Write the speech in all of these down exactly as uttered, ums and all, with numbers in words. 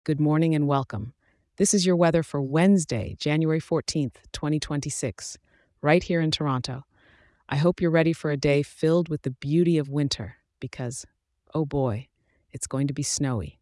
Good morning and welcome. This is your weather for Wednesday, January fourteenth, twenty twenty-six, right here in Toronto. I hope you're ready for a day filled with the beauty of winter because, oh boy, it's going to be snowy.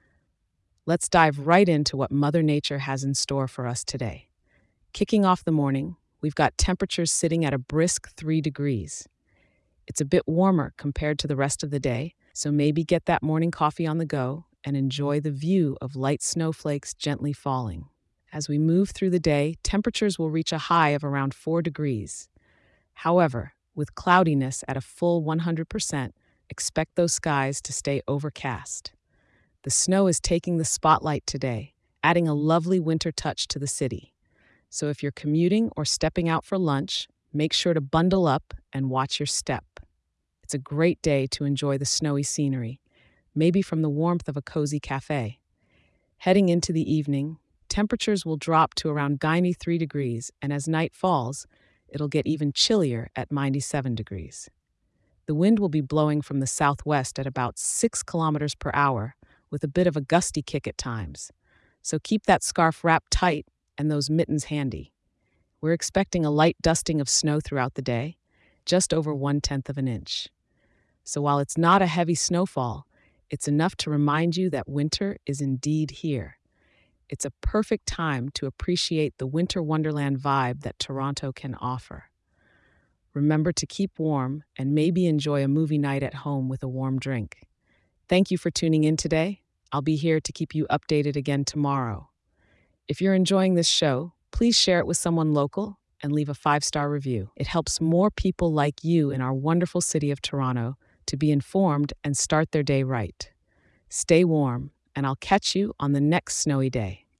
Let's dive right into what Mother Nature has in store for us today. Kicking off the morning, we've got temperatures sitting at a brisk three degrees. It's a bit warmer compared to the rest of the day, so maybe get that morning coffee on the go and enjoy the view of light snowflakes gently falling. As we move through the day, temperatures will reach a high of around four degrees. However, with cloudiness at a full one hundred percent, expect those skies to stay overcast. The snow is taking the spotlight today, adding a lovely winter touch to the city. So if you're commuting or stepping out for lunch, make sure to bundle up and watch your step. It's a great day to enjoy the snowy scenery, maybe from the warmth of a cozy cafe. Heading into the evening, temperatures will drop to around ninety-three degrees, and as night falls, it'll get even chillier at ninety-seven degrees. The wind will be blowing from the southwest at about six kilometers per hour, with a bit of a gusty kick at times. So keep that scarf wrapped tight and those mittens handy. We're expecting a light dusting of snow throughout the day, just over one-tenth of an inch. So while it's not a heavy snowfall, it's enough to remind you that winter is indeed here. It's a perfect time to appreciate the winter wonderland vibe that Toronto can offer. Remember to keep warm and maybe enjoy a movie night at home with a warm drink. Thank you for tuning in today. I'll be here to keep you updated again tomorrow. If you're enjoying this show, please share it with someone local and leave a five-star review. It helps more people like you in our wonderful city of Toronto to be informed and start their day right. Stay warm, and I'll catch you on the next snowy day.